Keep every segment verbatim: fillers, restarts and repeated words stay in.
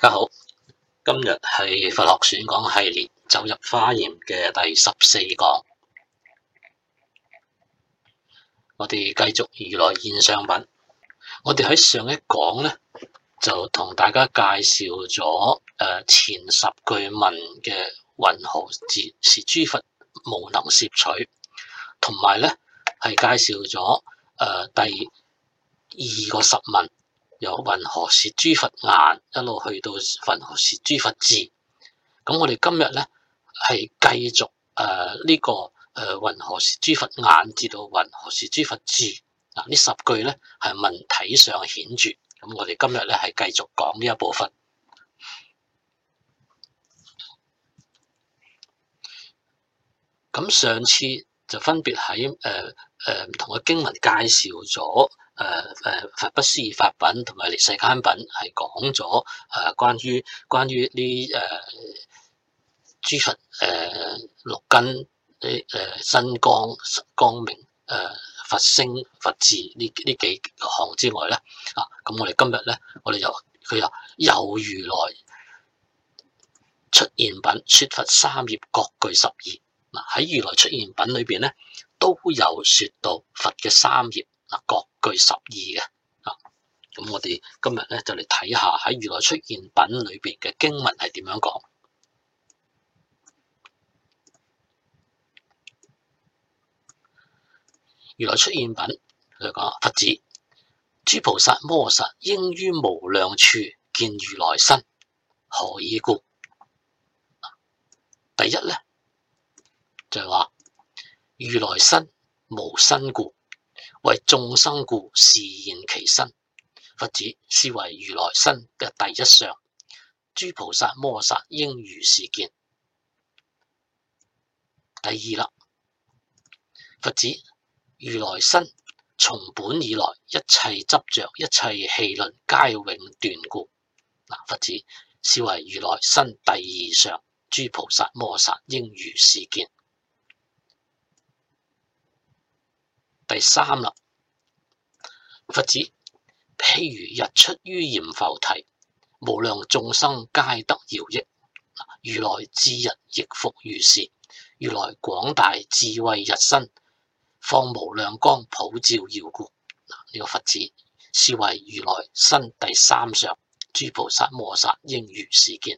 家好，今日係佛學選講系列走入華嚴嘅第十四講，我哋繼續如來現象品。我哋喺上一講咧就同大家介紹咗誒前十句問嘅云何是是諸佛無能攝取，同埋咧係介紹咗誒第二個十問。由云何是諸佛眼一路去到云何是諸佛智，咁我哋今日咧係繼續誒呢、呃這個誒云何是諸佛眼至到云何是諸佛智。嗱，呢十句咧係問體上顯著，咁我哋今日咧係繼續講呢一部分。咁上次就分別喺誒誒唔同嘅經文介紹咗。誒誒，佛不思議法品同埋離世間品係講咗誒關於關於呢誒諸佛誒六根呢誒身光光明誒、呃、佛聲佛智呢呢幾項之外咧啊，咁我哋今日咧我哋又佢又有如來出現品說佛三業各具十二。嗱，喺如來出現品裏邊咧都有說到佛嘅三業。各具十二嘅啊，咁我哋今日咧就嚟睇下喺如來出現品裏邊嘅經文係點樣講。如來出現品佢講：佛子，諸菩薩摩薩應於無量處見如來身，何以故？第一咧就係話如來身無身故。為眾生故示現其身，佛子，是為如來身嘅第一相，諸菩薩摩薩應如是見。第二啦，佛子，如來身從本以來一切執着一切戲論皆永斷故。嗱，佛子，是為如來身第二相，諸菩薩摩薩應如是見。第三啦，佛子，譬如日出於閻浮提，無量眾生皆得饒益。如來智日亦復如是，如來廣大智慧日身，放無量光普照耀故。呢、這個佛子是為如來身第三相，諸菩薩摩薩應如是見。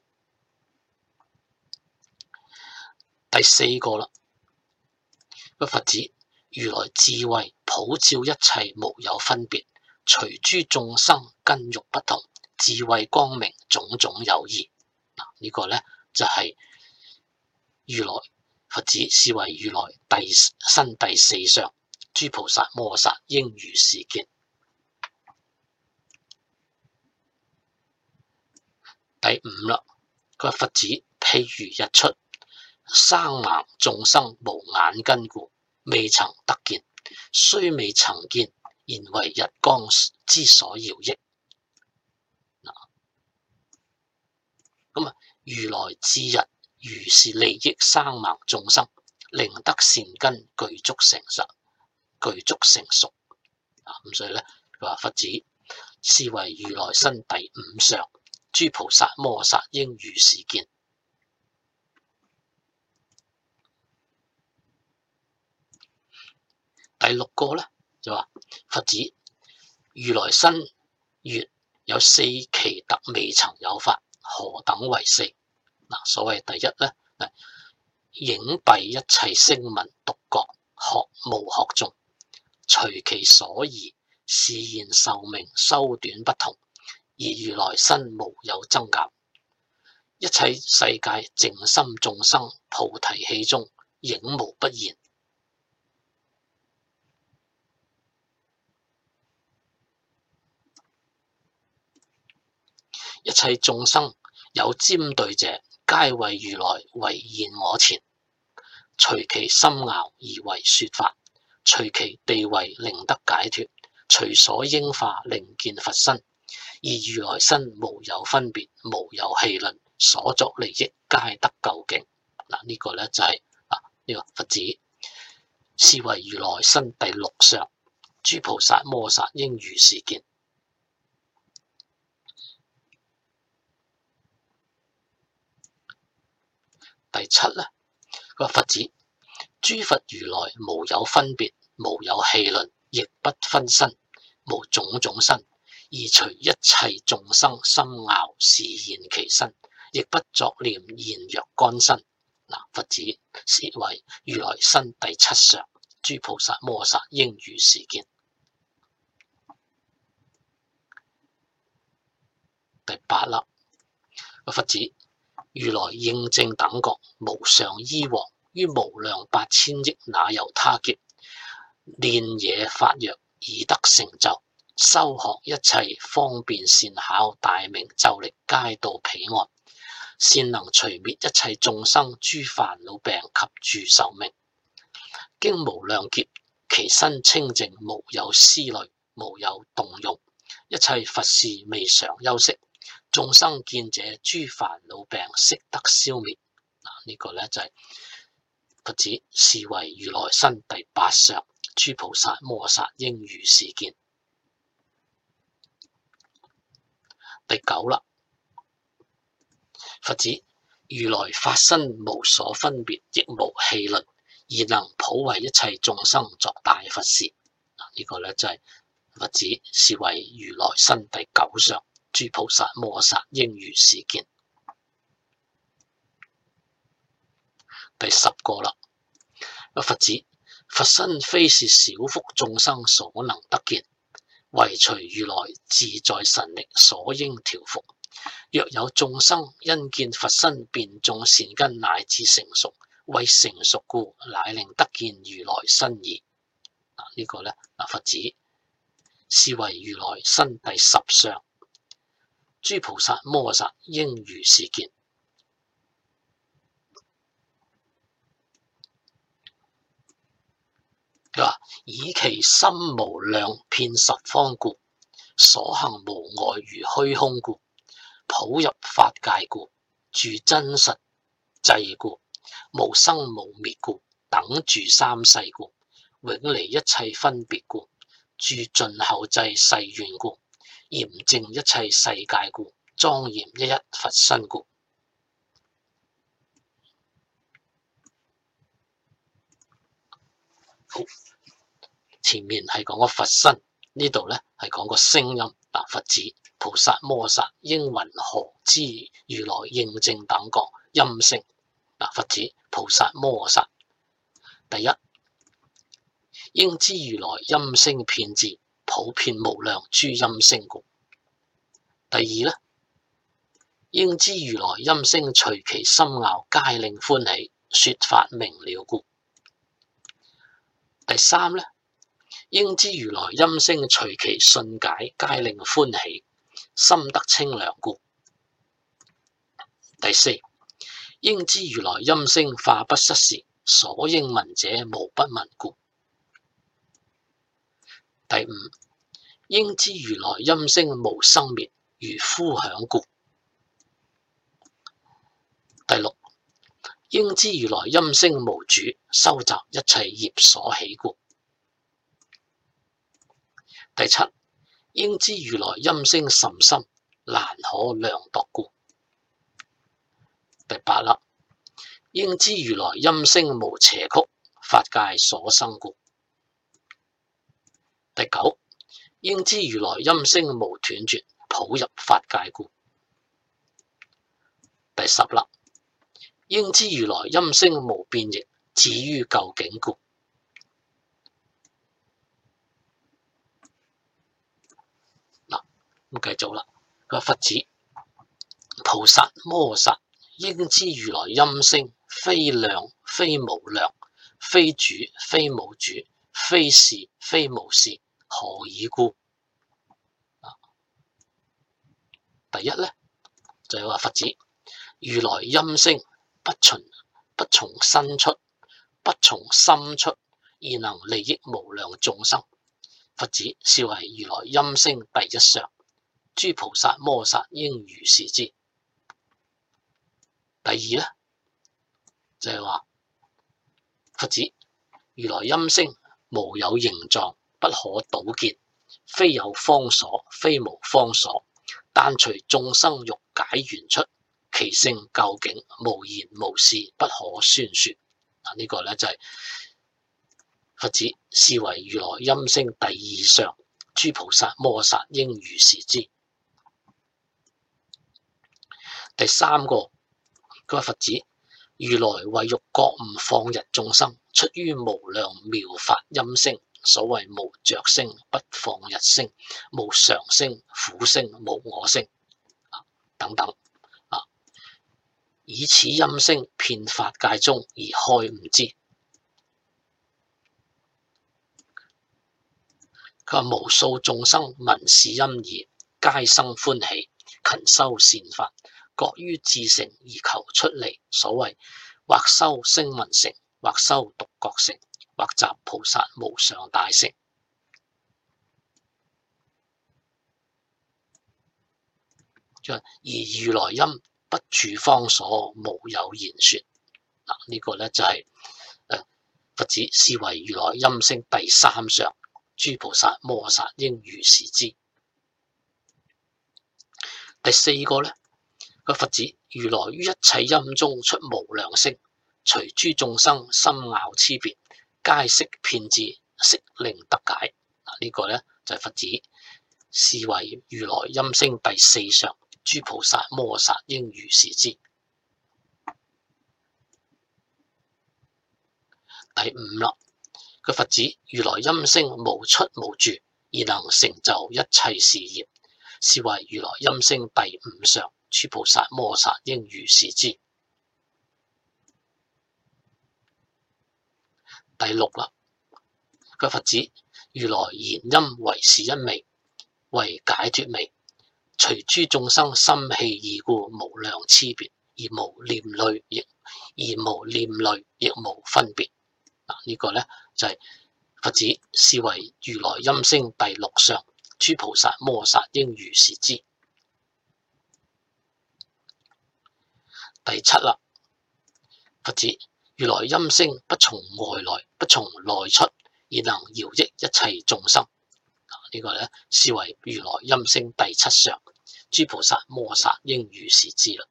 第四個啦，個佛子，如來智慧普照一切無有分別，隨諸眾生根欲不同，智慧光明種種有異。嗱，呢個咧就係、是、如來佛子是為如來第身第四相，諸菩薩摩薩應如是見。第五啦，佢話佛子譬如日出，生盲眾生無眼根故，未曾得見，雖未曾見，然為日光之所饒益。咁啊，如來智日如是利益生盲眾生，令得善根具足成實，具足成熟。啊，咁所以咧，佢話佛子是為如來身第五相，諸菩薩摩薩應如是見。第六個咧就話佛子，如來身月有四奇特未曾有法，何等為四？嗱，所謂第一咧，影蔽一切聲聞獨覺學無學眾，隨其所宜示現壽命修短不同，而如來身無有增減，一切世界淨心眾生菩提氣中影無不現。一切眾生有沾對者，皆為如來為現我前，隨其心樂而為說法，隨其地位令得解脫，隨所應化令見佛身，而如來身無有分別，無有戲論，所作利益皆得究竟。嗱，呢個咧就係、是、啊呢、這個佛子是為如來身第六相，諸菩薩摩薩應如是見。 第七咧，個佛子諸佛如來無有分別，無有戲論，亦不分身，無種種身，而隨一切眾生心樂示現其身，亦不作念現若乾身。嗱，佛子是為如來身第七相，諸菩薩摩薩應如是見。第八啦，個佛子如來應正等覺，無上醫王，於無量八千億那由他劫，練野法藥以得成就，修學一切方便善巧，大明咒力皆到彼岸，善能除滅一切眾生諸煩惱病及住壽命。經無量劫，其身清淨，無有思慮，無有動用，一切佛事未嘗休息。眾生見者諸煩惱病悉得消滅。嗱，呢個咧就係佛子是為如來身第八相，諸菩薩摩薩應如是見。第九啦，佛子如來法身無所分別，亦無戲論，而能普為一切眾生作大佛事。嗱，呢個咧就係佛子是為如來身第九相，諸菩薩摩薩應如是見。第十個啦，佛子佛身非是小福眾生所能得見，唯隨如來自在神力所應調伏。若有眾生因見佛身便種善根乃至成熟，為成熟故，乃令得見如來身耳。嗱，呢個咧，嗱，佛子是為如來身第十相，諸菩薩摩薩應如是見。佢話以其心無量遍十方故，所行無礙如虛空故，普入法界故，住真實際故，無生無滅故，等住三世故，永離一切分別故，住盡後際誓願故，嚴淨一切世界故，莊嚴一一佛身故。好，前面係講個佛身，呢度咧係講個聲音。嗱，佛子菩薩摩薩應云何知如來應正等覺音聲？嗱，佛子菩薩摩薩，第一應知如來音聲遍智，普遍無量諸音聲故。第二咧，應知如來音聲隨其心樂，皆令歡喜，說法明了故。第三咧，應知如來音聲隨其信解，皆令歡喜，心得清涼故。第四，應知如來音聲化不失時，所應聞者無不聞故。第五，應知如來音聲無生滅，如呼響故。第六，應知如來音聲無主，收集一切業所起故。第七，應知如來音聲甚深，難可量度故。第八啦，應知如來音聲無邪曲，法界所生故。第九，應知如來音聲無斷絕，普入法界故。第十啦，應知如來音聲無變易，至於究竟故。嗱，咁繼續啦，個佛子菩薩摩薩應知如來音聲非量非無量，非主非無主，非是非無事，何以故？第一咧就係話佛子如來音聲不從不從身出，不從心出，而能利益無量眾生。佛子是為如來音聲第一相，諸菩薩摩薩應如是知。第二咧就係話佛子如來音聲無有形狀，不可倒見，非有方所，非無方所，但隨眾生欲解緣出， 其性究竟，無言無事，不可宣說。啊，呢、這個咧就係、是、佛子是為如來音聲第二相，諸菩薩摩薩應如是知。第三個，佢話佛子如來為欲覺悟放逸眾生，出於無量妙法音聲。所謂無着聲、不放逸聲、無常聲、苦聲、無我聲、啊、等等啊，以此音聲遍法界中而開悟之。佢話無數眾生聞是音已，皆生歡喜，勤修善法，各於至誠而求出離。所謂或修聲聞乘，或修獨覺乘，或集菩薩無上大乘。而如來音不住方所，無有言說。嗱、這、呢個咧就係、是、誒佛子是為如來音聲第三相，諸菩薩摩薩應如是知。第四個咧，個佛子如來於一切音中出無量聲，隨諸眾生心拗差別，皆悉遍智，悉令得解。嗱、這、呢個咧就係、是、佛子是為如來音聲第四相，諸菩薩摩薩應如是知。第五啦，個佛子如來音聲無出無住，而能成就一切事業，是為如來音聲第五相，諸菩薩摩薩應如是知。第六啦，個佛子如來言音為是一味，為解脫味，隨諸眾生心氣意故，無量差別，而無念慮，亦而無念慮，亦無分別。嗱、這個，呢個咧就係、是、佛子是為如來音聲第六相，諸菩薩摩薩應如是知。第七啦，佛子如來音聲不從外來，不從內出，而能饒益一切眾生。呢、這個咧是為如來音聲第七相，諸菩薩摩薩應如是知啦。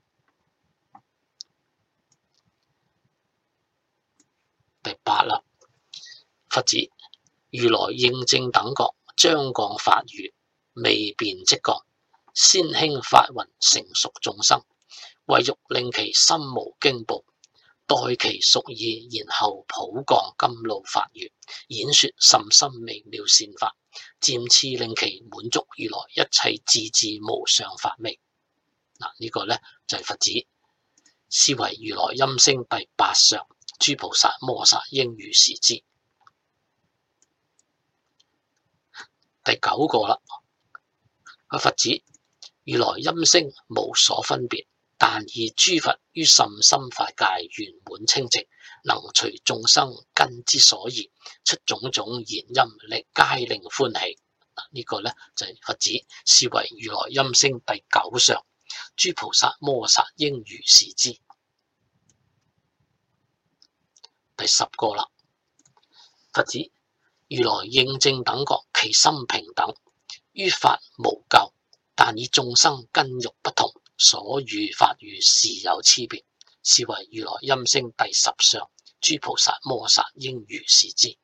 第八啦，佛子如來應正等覺，將降法語，未辨即降，先興法雲，成熟眾生，為欲令其心無驚怖，待其熟意，然後普降甘露法語，演說甚深微妙善法，漸次令其滿足如來一切智智無上法味。嗱、這個，呢個咧就係、是、佛子是為如來音聲第八相，諸菩薩摩薩應如是知。第九個啦，個佛子如來音聲無所分別，但以諸佛於甚深法界圓滿清淨，能隨眾生根之所宜，出種種言音，力皆令歡喜。呢、這個咧就係、是、佛子是為如來音聲第九相，諸菩薩摩薩應如是知。第十個啦，佛子如來應正等覺，其心平等，於法無垢，但以眾生根欲不同，所語法語時有差別，是為如來音聲第十相，諸菩薩摩薩應如是知。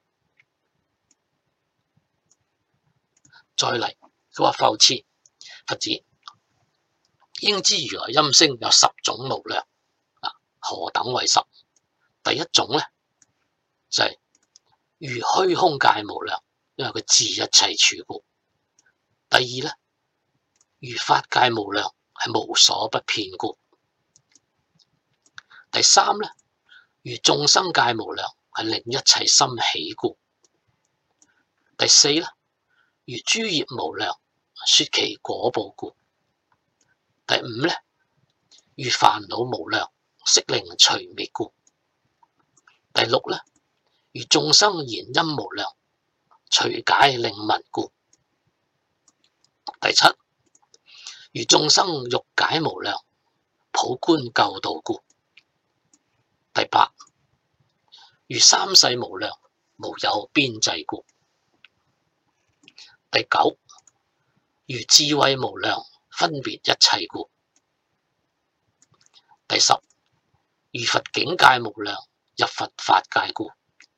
再嚟，佢話復次，佛子應知如來音聲有十種無量，何等為十？第一種咧就係、是、如虛空界無量，因為佢自一切處故。第二咧，如法界無量，係無所不遍故。第三咧，如眾生界無量，係令一切心喜故。第四咧，如諸業無量，說其果報故。第五咧，如煩惱無量，悉令除滅故。第六咧，如眾生言音無量，隨解令聞故。第七，如眾生欲解無量，普觀救度故。第八，如三世無量，無有邊際故。第九，如智慧無量，分別一切故。 第十，如佛境界無量，入佛法界故。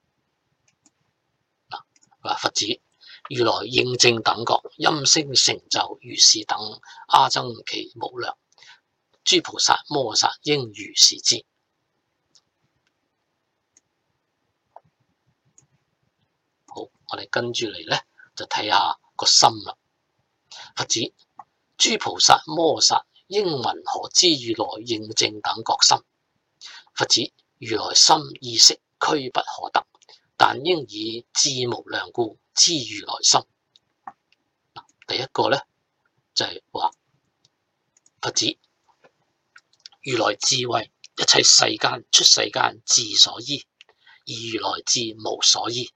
嗱，話佛子如來應正等覺，音聲成就如是等阿僧祇無量，諸菩薩摩薩應如是知。好，我哋跟住嚟咧，就睇下個心啦。佛子諸菩薩摩薩應聞何知如來應正等覺心。佛子如來心意識俱不可得，但應以智無量故知如來心。第一個咧就係、是、話佛子如來智慧，一切世間出世間智所依，而如來智無所依。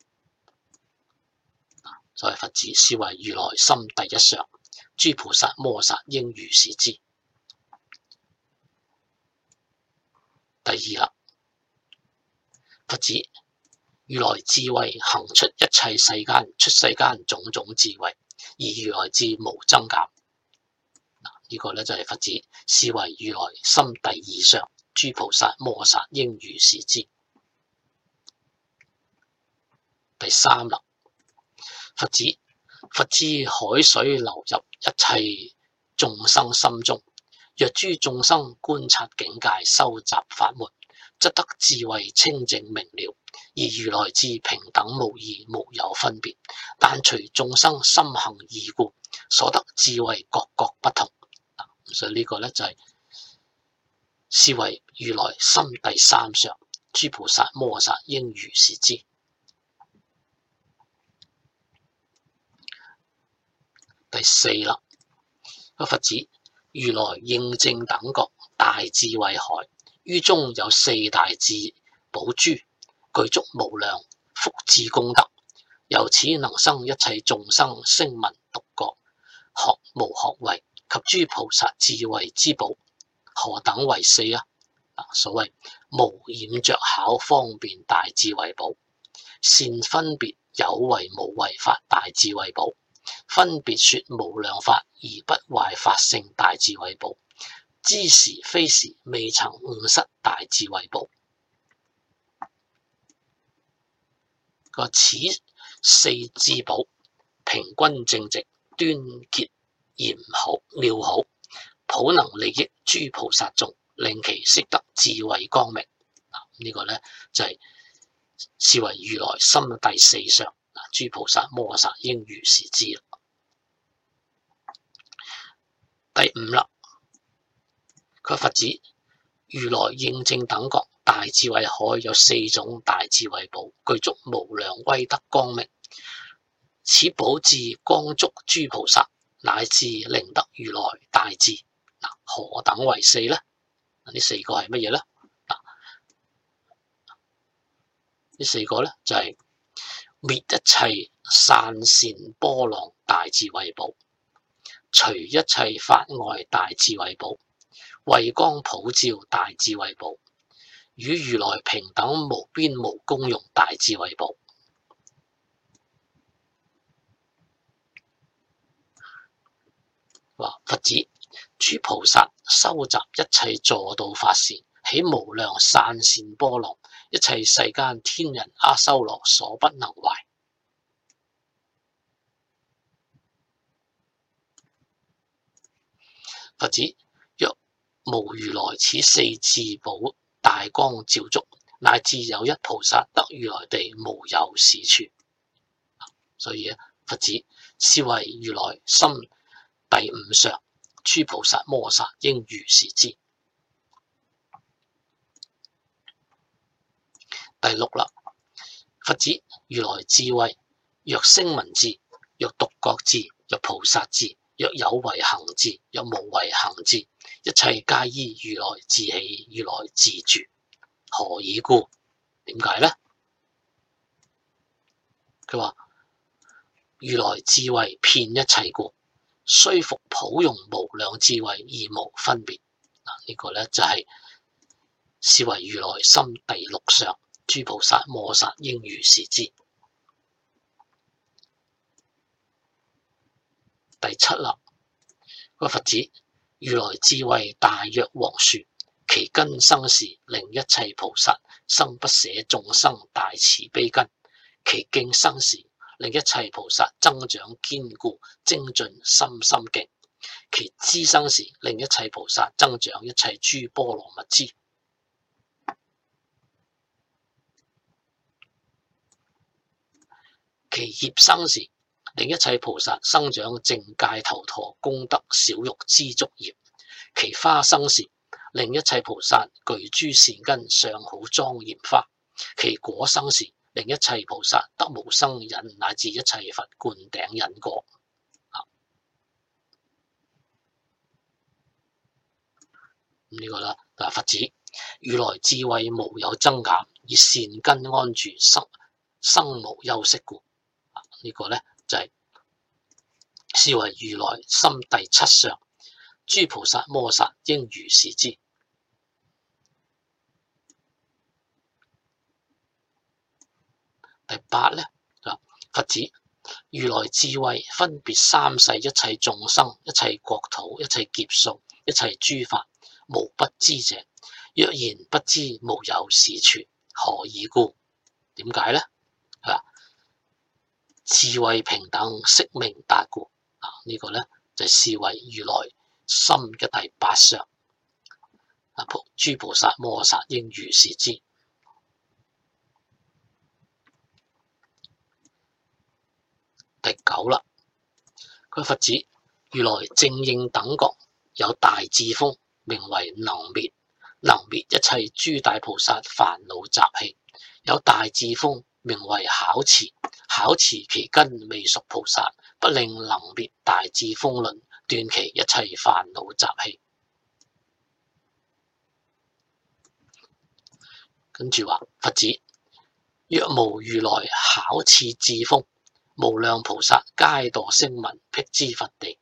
所以佛子是為如來心第一相，諸菩薩摩薩應如是知。第二啦，佛子如來智慧行出一切世間出世間種種智慧，而如來智無增減。嗱，呢個咧就係佛子是為如來心第二相，諸菩薩摩薩應如是知。第三啦，佛子佛知海水流入一切眾生心中，若諸眾生觀察境界修習法門，則得智慧清淨明了，而如來智平等無異，無有分別，但隨眾生心行異故，所得智慧各各不同。所以呢個咧就係是為如來心第三相，諸菩薩摩薩應如是知。第四啦，佛子如來應正等覺大智慧海，於中有四大智寶珠，具足無量福智功德，由此能生一切眾生聲聞獨覺學無學位及諸菩薩智慧之寶。何等為四啊？所謂無染着巧方便大智慧寶，善分別有為無為法大智慧寶，分別說無量法而不壞法性大智慧寶，知時非時未曾誤失大智慧寶。個此四智寶平均正直端潔嚴好妙好，普能利益諸菩薩眾，令其識得智慧光明。呢、這個咧就係、是、是為如來心第四相，諸菩薩摩薩應如是知。第五啦，佢佛子如來應正等覺大智慧海有四種大智慧寶，具足無量威德光明，此寶智光足諸菩薩，乃至令得如來大智。嗱，何等為四呢？呢四個係乜嘢呢？嗱，呢四個咧就係、是、滅一切散善波浪大智慧寶，除一切法外大智慧寶，慧光普照大智慧寶，與如來平等無邊無功用大智慧寶。話佛子諸菩薩收集一切助道法善，起無量散善波浪，一切世間天人阿修羅所不能壞。佛子若無如來此四智寶大光照足，乃至有一菩薩得如來地，無有是處。所以佛子是為如來心第五相，諸菩薩摩薩應如是知。第六啦，佛子如來智慧，若聲聞智，若獨覺智，若菩薩智，若有為行智，若無為行智，一切皆依如來智起，如來智住。何以故？點解呢？佢話如來智慧遍一切故，雖復普用無量智慧而無分別。嗱，呢個咧就係、是、是為如來心第六相，諸菩薩摩薩應如是知。第七啦，個佛子如來智慧大若黃樹， 其根生時，令一切菩薩生不捨眾生大慈悲根；其徑生時，令一切菩薩增長堅固精進深深徑；其支生時，令一切菩薩增長一切諸波羅蜜支；其葉生時，令一切菩薩生長淨戒頭陀功德少欲知足業；其花生時，令一切菩薩具諸善根上好莊嚴花；其果生時，令一切菩薩得無生忍乃至一切佛灌頂忍果。咁、這、呢個啦，嗱，佛子如來智慧無有增減，以善根安住生生無休息故。呢、這個咧就係、是、是為如來心第七相，諸菩薩摩薩應如是知。第八咧，佛子如來智慧分別三世一切眾生、一切國土、一切劫數、一切諸法，無不知者。若言不知，無有是處。何以故？點解咧？啊，智慧平等，識明達故。啊，這個、呢個咧就係、是、視為如來心嘅第八相。啊，諸菩薩摩薩應如是知。第九啦，佢佛子如來正應等覺有大智風，名為能滅，能滅一切諸大菩薩煩惱習氣；有大智風，名為巧持，巧持其根未熟菩薩，不令能滅大智風輪，斷其一切煩惱習氣。跟住話，佛子若無如來巧持智風，無量菩薩皆墮聲聞辟支佛地。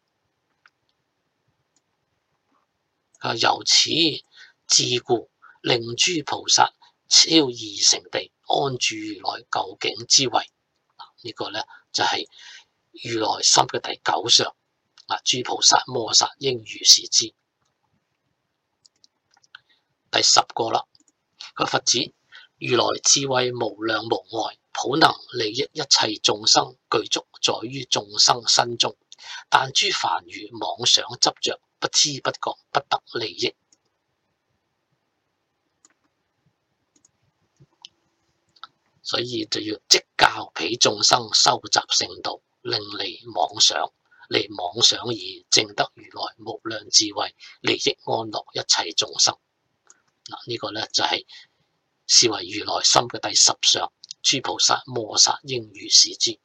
由此智故，令諸菩薩超異成地，安住如來究竟之位。呢、這個咧就係、是、如來心嘅第九相。啊，諸菩薩摩薩應如是知。第十個啦，個佛子如來智慧無量無礙，普能利益一切眾生，具足在於眾生身中。但諸凡愚妄想執着，不知不覺，不得利益。所以就要即教彼眾生修習聖道，令離妄想，離妄想而證得如來無量智慧，利益安樂一切眾生。嗱，呢個咧就係、是、視為如來心嘅第十相，諸菩薩摩薩應如是知。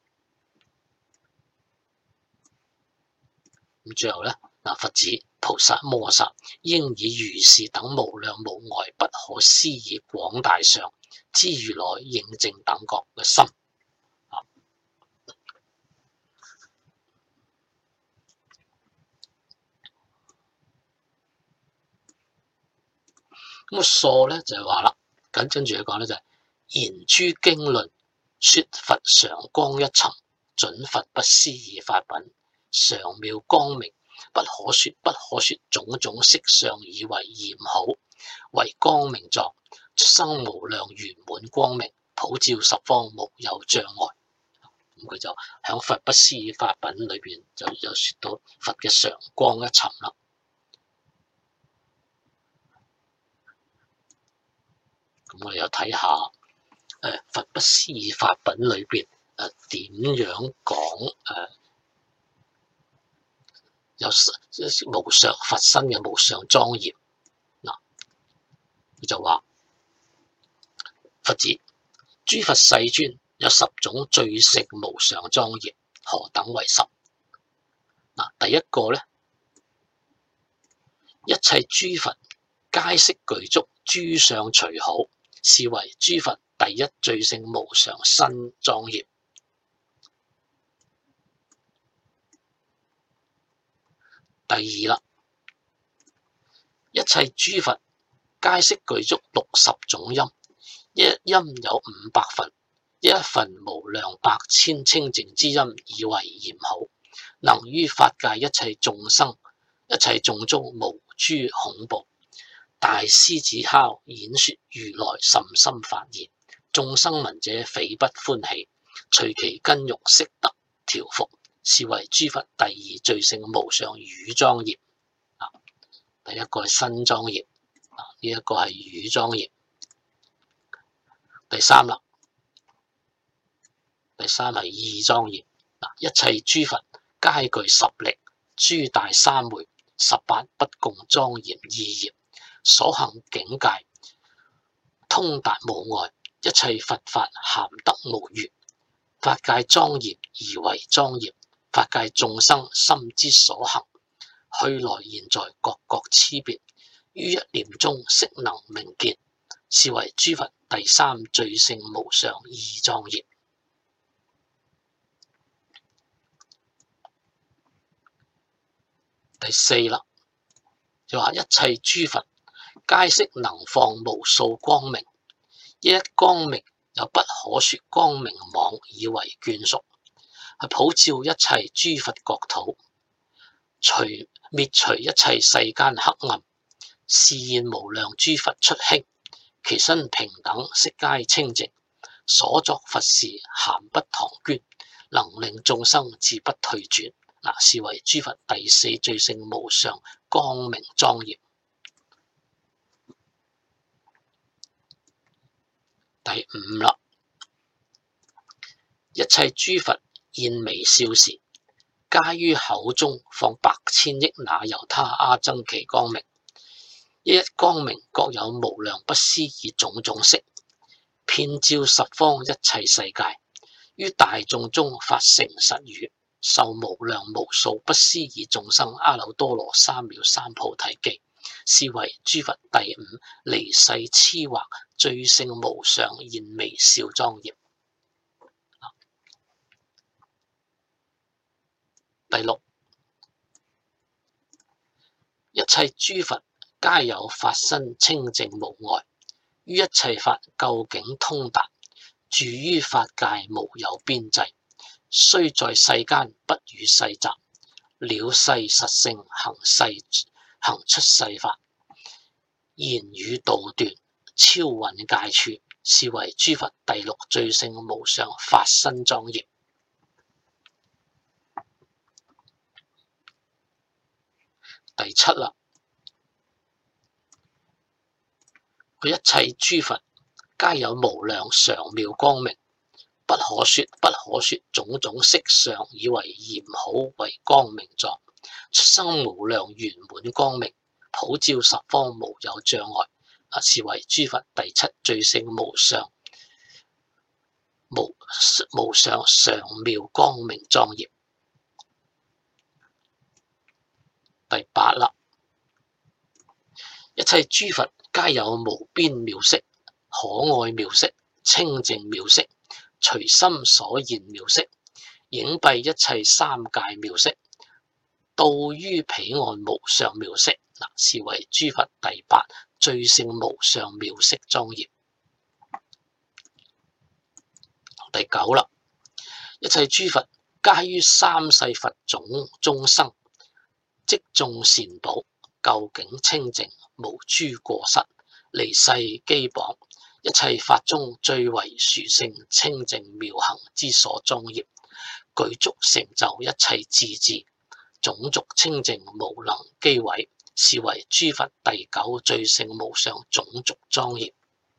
咁最後咧，嗱，佛子菩薩摩薩應以如是等無量無礙不可思議廣大相，知如來應正等覺嘅心。咁個疏咧就係話啦，緊跟住佢講咧就係、是、言諸經論說佛常光一尋，準佛不思議法品，常妙光明，不可說不可說，種種色相以為嚴好，為光明藏，出生無量圓滿光明，普照十方無有障礙。咁佢就響佛不思議法品裏邊就有說到佛嘅常光一尋啦。咁我哋又睇下誒佛不思議法品裏邊誒點樣講誒有無上佛身嘅無上莊嚴。嗱，佢就話佛子諸佛世尊有十種最勝無上莊嚴，何等為十？嗱，第一個咧，一切諸佛皆悉具足諸相隨好，是為諸佛第一最勝無上身莊嚴。第二啦，一切諸佛皆悉具足六十種音，一音有五百分，一分無量百千清淨之音，以為嚴好，能於法界一切眾生、一切眾中無諸恐怖。 大獅子哮，演說如來甚深法言，眾生聞者匪不歡喜，隨其根欲悉得調伏，是為諸佛第二最勝無上語莊嚴。第一個係身莊嚴，呢一個係語莊嚴。第三啦，第三係意莊嚴。一切諸佛皆具十力，諸大三昧，十八不共莊嚴意業，所行境界通達無礙，一切佛法咸得無餘。法界莊嚴而為莊嚴，法界眾生心之所行，去來現在各各差別，於一念中悉能明見，是為諸佛第三最勝無上義莊嚴。第四啦，就話一切諸佛皆悉能放無數光明，一一光明有不可說光明網以為眷屬，係普照一切諸佛國土，除滅除一切世間黑暗，示現無量諸佛出興，其身平等悉皆清淨，所作佛事咸不唐捐，能令眾生自不退轉。嗱，是為諸佛第四最勝無上光明莊嚴。第五啦，一切諸佛現微笑時，皆於口中放百千億那由他阿僧祇光明，一一光明各有無量不思議種種色，遍照十方一切世界，於大眾中發誠實語，受無量無數不思議眾生阿耨多羅三藐三菩提記，是為諸佛第五離世痴惑最勝無上現微笑莊嚴。第六，一切諸佛皆有法身清淨無礙，於一切法究竟通達，住於法界無有邊際，雖在世間不與世雜，了世實性行世行出世法，言語道斷超蘊界處，是為諸佛第六最勝無上法身莊嚴。第七啦，佢一切諸佛皆有無量常妙光明，不可說不可說種種色相以為嚴好為光明狀，出生無量圓滿光明，普照十方無有障礙。啊，是為諸佛第七最勝無上無無上常妙光明莊嚴。第八啦，一切諸佛皆有無邊妙色、可愛妙色、清淨妙色、隨心所現妙色，影蔽一切三界妙色，到於彼岸無上妙色。嗱，是為諸佛第八最勝無上妙色莊嚴。第九啦，一切諸佛皆於三世佛種中生，即眾善寶，究竟清淨，無諸過失，離世基榜，一切法中最為殊勝清淨妙行之所莊嚴，具足成就一切智智，種族清淨無能譏毀，是為諸佛第九最勝無上種族莊嚴。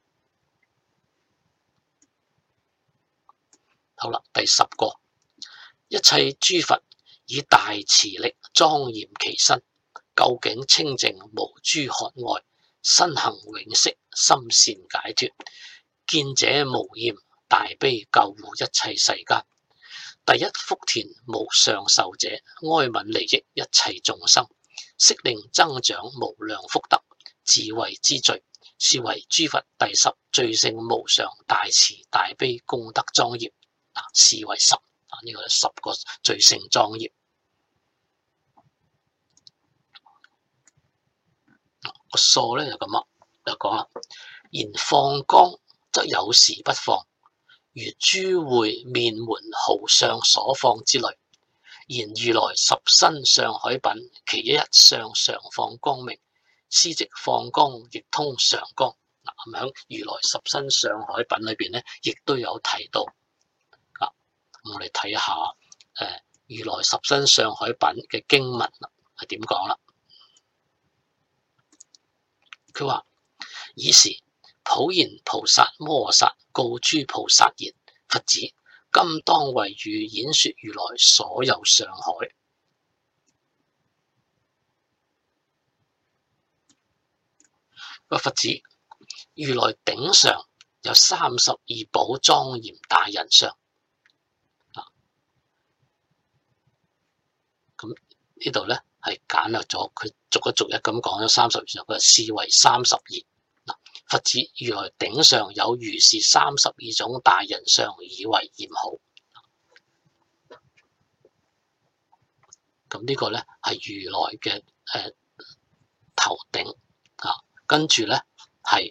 好啦，第十個，一切諸佛以大慈力莊嚴其身，究竟清淨無諸渴愛，身行永息，心善解脫，見者無厭，大悲救護一切世間，第一福田無上壽者，哀憫利益一切眾生，悉令增長無量福德，智慧之最，是為諸佛第十最勝無上大慈大悲功德莊嚴。嗱，是為十。呢個係十個最勝莊嚴。個數咧就咁啦，就講啦。言放光則有時不放，如諸會面門號相所放之類。言如來十身上海品，其一一相常放光明， 斯即放光，亦通常光。嗱，咁喺如來十身上海品裏邊咧，亦都有提到。啊，我哋睇下誒、呃、如來十身上海品嘅經文係點講啦？佢話：爾時普賢菩薩摩訶薩告諸菩薩言：佛子，今當為汝演說如來所有上海。個佛子，如來頂上有三十二寶莊嚴大人相。啊，咁呢度咧係簡略咗，佢逐一逐一咁講咗三十二相，佢視為三十二。嗱，佛子，如來頂上有如是三十二種大人相，以為嚴好。咁呢個咧係如來嘅誒、呃、頭頂啊，跟住咧係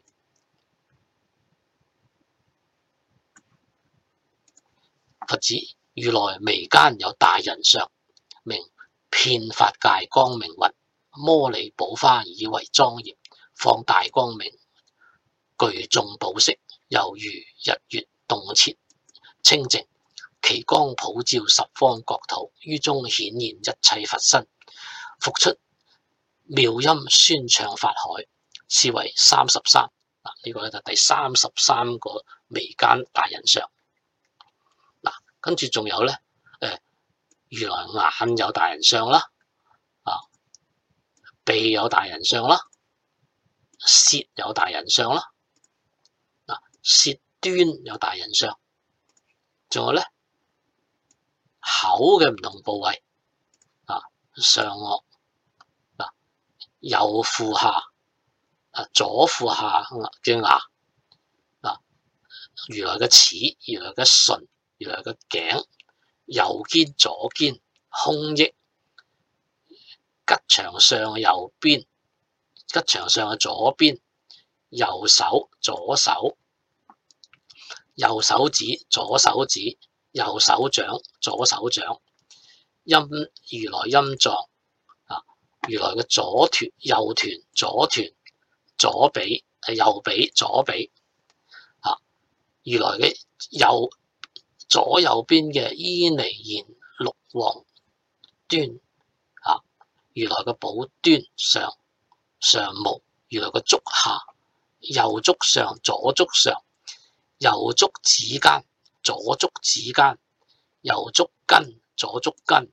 佛子，如來眉間有大人相，名遍法界光明雲，摩尼寶華以為莊嚴，放大光明，具眾寶色，猶如日月洞徹清淨，其光普照十方國土，於中顯現一切佛身，復出妙音宣唱法海，是為三十三。嗱，呢個咧就第三十三個眉間大人相。嗱，跟住仲有咧，誒，如來眼有大人相啦，啊，鼻有大人相啦，舌有大人相啦，嗱，舌端有大人相，仲有咧口嘅唔同部位，啊，上顎，嗱，右負下，啊，左負下嘅牙，嗱，如來嘅齒，如來嘅唇，如來嘅頸，右肩左肩，胸臆，吉祥相右邊，吉祥相嘅左邊，右手左手，右手指左手指，右手掌左手掌，陰如來陰藏，啊，如來嘅左臀右臀左臀左髀係右髀左髀，啊，如來嘅右左右邊嘅依尼犍六王端，啊，如來嘅寶端上上無，如來嘅足下右足上左足上，右足指間左足指間，右足根左足根，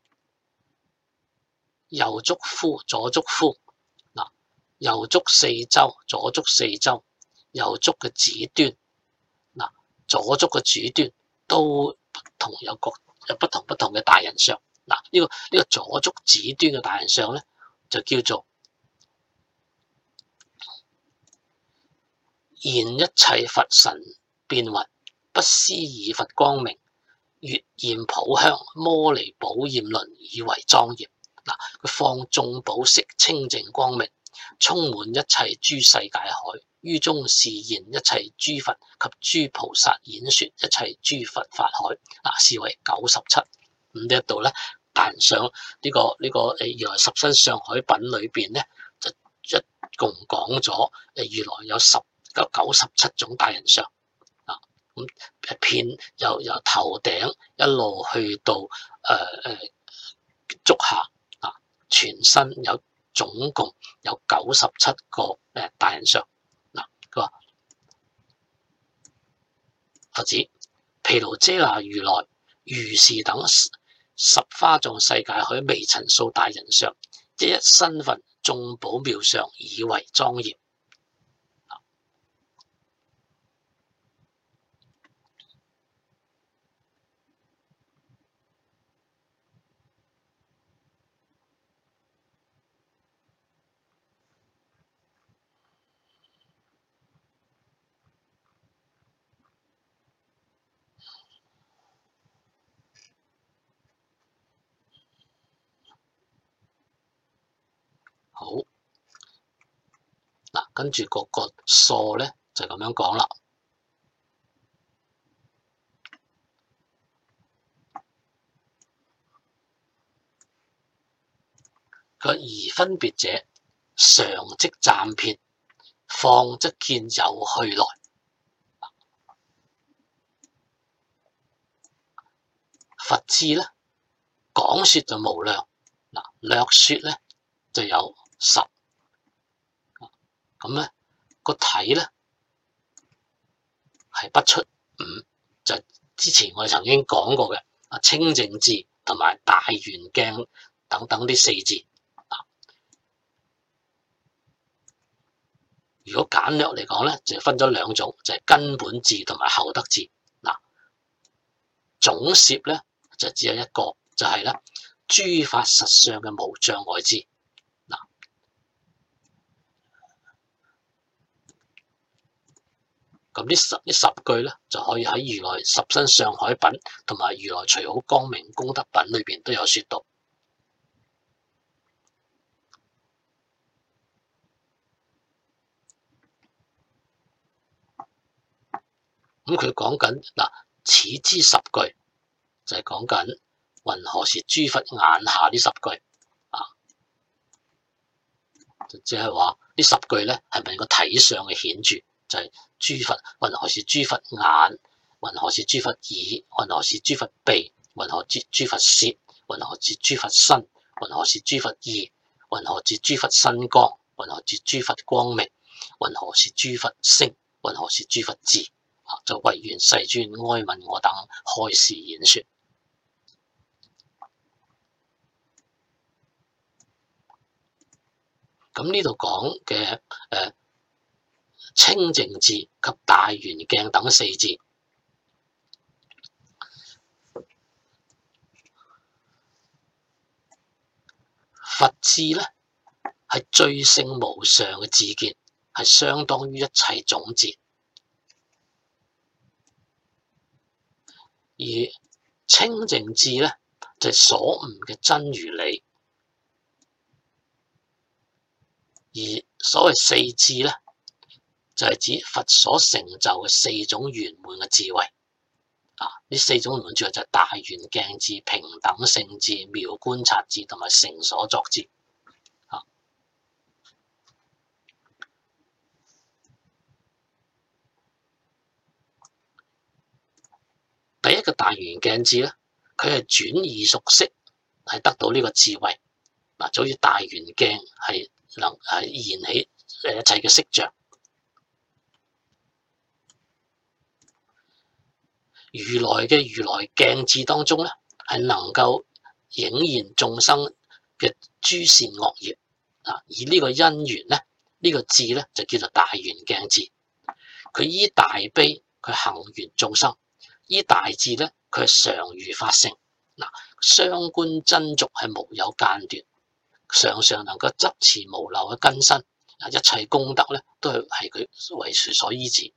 右足趺左足趺，嗱，右足四周左足四周，右足嘅指端，嗱，左足嘅指端都不同，有各有不同不同嘅大人相。嗱，呢個呢個左足指端嘅大人相咧，就叫做現一切佛神變雲，不思議佛光明，月焰普香，摩尼寶焰輪以為莊嚴。嗱，佢放眾寶色清淨光明，充滿一切諸世界海，於中示現一切諸佛及諸菩薩演說一切諸佛法海。嗱，是為九十七。咁呢一度咧，大人相呢、這個呢、這個誒如來十身上海品裏邊咧，就一共講咗誒如來有十個九十七種大人相。啊，咁遍由由頭頂一路去到誒誒、呃、足下。全身有總共有九十七個誒大人相。嗱，佢話佛子，毗盧遮那如來如是等十花藏世界海微塵數大人相，一一身分眾寶妙相，以為莊嚴。好，嗱，跟住個個數咧就咁樣講啦。佢而分別者， 常即暫撇，放則見有去來。佛智咧，講說就無量，嗱略說咧就有十，咁咧個體咧係不出五，就之前我哋曾經講過嘅啊清淨智同埋大圓鏡等等啲四智。如果簡略嚟講咧，就分咗兩種，就係、是、根本智同埋後得智。嗱，總攝咧就只有一個，就係、是、咧諸法實相嘅無障礙智。嗱，咁呢十呢十句咧就可以喺如來十身上海品同埋如來隨好光明功德品裏邊都有說到。咁佢講緊嗱，此之十句就係講緊云何是諸佛眼下呢十句啊，即係話呢十句咧係咪個體相嘅顯著？就係、是、諸佛云何是諸佛眼，云何是諸佛耳，云何是諸佛鼻，云何是諸佛舌，云何是諸佛身，云何是諸佛意，云何是諸佛身光，云何是諸佛光明，云何是諸佛聲，云何是諸佛智。就唯願世尊哀憫我等開示演說。咁呢度講嘅誒清淨智及大圓鏡等四智，佛智咧係最勝無上嘅智見，係相當於一切種智。而清淨智咧就係、是、所悟嘅真如理，而所謂四智咧就係、是、指佛所成就嘅四種圓滿嘅智慧。啊，呢四種圓滿智慧就係大圓鏡智、平等性智、妙觀察智同埋成所作智。啊，第一個大圓鏡智咧，佢係轉異熟識，係得到呢個智慧。嗱，就好似大圓鏡係能係現起誒一切嘅色像。如來嘅如來鏡智當中咧，係能夠影現眾生嘅諸善惡業。啊，而呢個因緣咧，呢、這個智咧就叫做大圓鏡智。佢依大悲，佢行緣眾生。依大智咧，佢係常如法性，嗱，雙觀真俗係無有間斷，常常能夠執持無漏嘅根身，啊，一切功德咧都係係佢為隨所依止。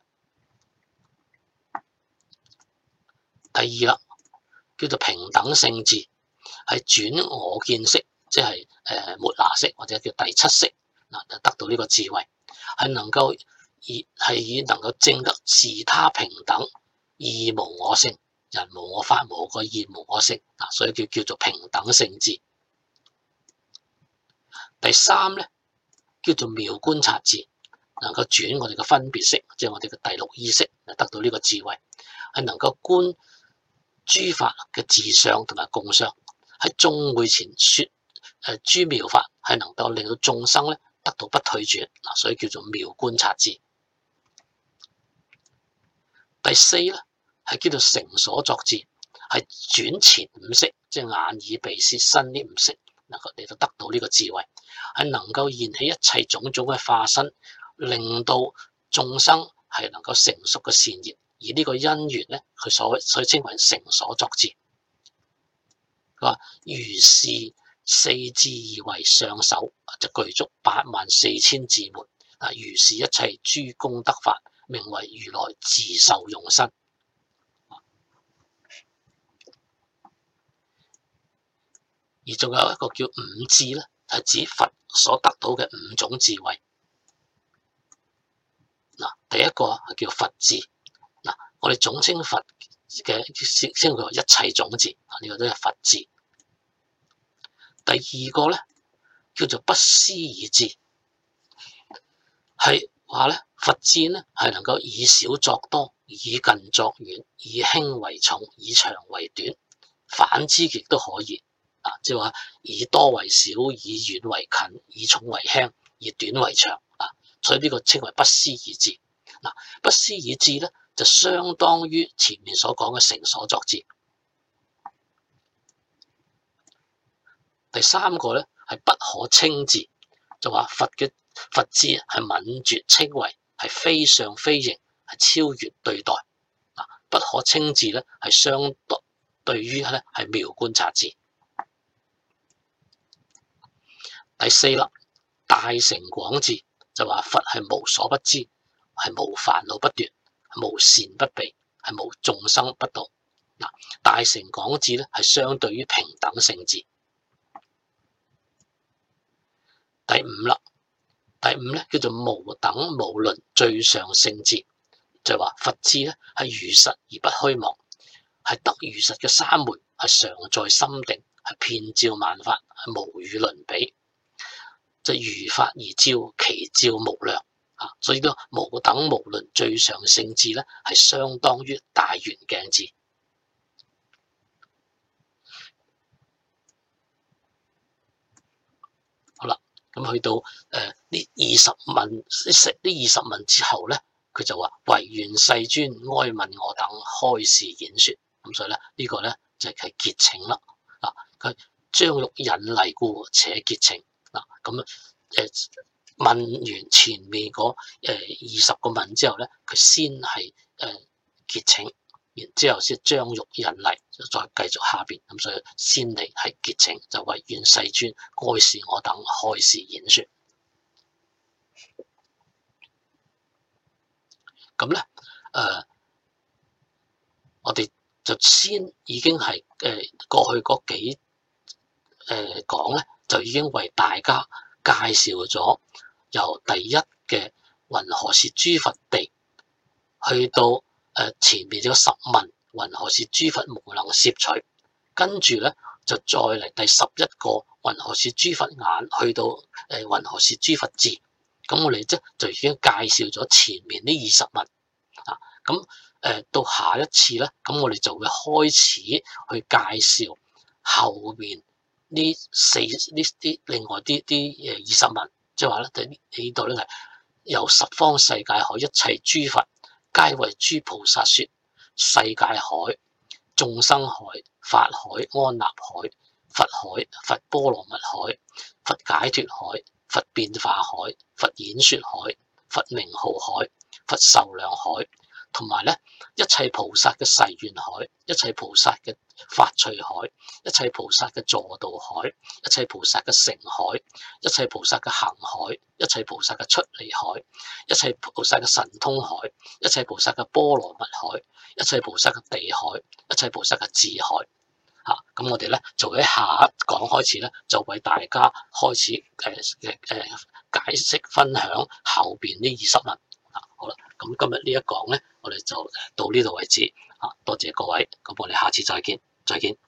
第二啦，叫做平等性智，係轉我見識，即係誒末那識或者叫第七識，嗱就得到呢個智慧，係能夠以係以能夠證得自他平等。義無我性，人無我法無我個義無我性，嗱，所以叫叫做平等性智。第三咧叫做妙觀察智，能夠轉我哋嘅分別識，即係我哋嘅第六意識，得到呢個智慧，係能夠觀諸法嘅自相同埋共相，喺眾會前說誒諸妙法，係能夠令到眾生咧得到不退轉，嗱，所以叫做妙觀察智。第四咧係叫做成所作智，係轉前五識，即係眼耳鼻舌身呢五識，能夠嚟到得到呢個智慧，係能夠現起一切種種嘅化身，令到眾生係能夠成熟嘅善業。而呢個因緣咧，佢所所以稱為成所作智。佢話如是四智而為上首，就具足八萬四千智門。啊，如是一切諸功德法，名為如來自受用身。而仲有一個叫五智咧，係指佛所得到嘅五種智慧。嗱，第一個係叫佛智，嗱，我哋總稱佛嘅稱佢為一切種智，呢、這個都係佛智。第二個咧叫做不思議智， 係話咧，佛智咧係能夠以少作多，以近作遠，以輕為重，以長為短，反之亦都可以啊！即係話以多為少，以遠為近，以重為輕，以短為長啊！所以呢個稱為不思議智。嗱、啊，不思議智咧就相當於前面所講嘅成所作智。第三個咧係不可稱智，就話佛嘅佛智係泯絕稱謂，係非相非形，係超越對待。啊，不可稱智咧係相對於咧係妙觀察智。第四啦，大乘廣智就話佛係無所不知，係無煩惱不斷，係無善不備，係無眾生不度。嗱，大乘廣智咧係相對於平等性智。第五啦，第五咧叫做無等無倫最上聖智，就係話佛智咧係如實而不虛妄，係得如實嘅三昧，係常在心定，係遍照萬法，係無與倫比，就如法而照，其照無量啊！所以呢個無等無倫最上聖智咧係相當於大圓鏡智。好啦。咁去到誒呢二十問，食呢二十問之後咧，佢就話唯願世尊哀憫我等開示演說。咁所以咧呢、這個咧就係、是、結請啦。嗱，佢將欲引勵故，且結請。嗱，咁誒問完前面嗰誒二十個問之後咧，佢先係誒結請。然之後先將欲引勵，再繼續下邊，咁所以先嚟係結請，就唯願世尊開示我等開示演說。咁咧誒，我哋就先已經係誒、呃、過去嗰幾誒講咧，就已經為大家介紹咗由第一嘅云何是諸佛地，去到誒前面嘅十問，云何是諸佛無能攝取，跟住咧就再嚟第十一個云何是諸佛眼，去到誒云何是諸佛智。咁我哋即就已經介紹咗前面呢二十問啊。咁誒到下一次咧，咁我哋就會開始去介紹後面呢四呢啲另外啲啲誒二十問，即係話咧喺呢度咧係由十方世界海一切諸佛，皆為諸菩薩說，世界海、眾生海、法海、安立海、佛海、佛波羅蜜海、佛解脫海、佛變化海、佛演說海、佛名號海、佛壽量海，同埋咧一切菩薩嘅誓願海、一切菩薩嘅發趣海、一切菩薩嘅助道海、一切菩薩嘅成海、一切菩薩嘅行海、一切菩薩嘅出離海、一切菩薩嘅神通海、一切菩薩嘅波羅蜜海、一切菩薩嘅地海、一切菩薩嘅智海。嚇、啊！咁我哋咧就喺下一講開始咧，就為大家開始誒誒誒解釋分享後邊呢二十問。啊，好啦，咁今日呢一講咧，我哋就到呢度為止。啊，多謝各位，咁我哋下次再見，再見。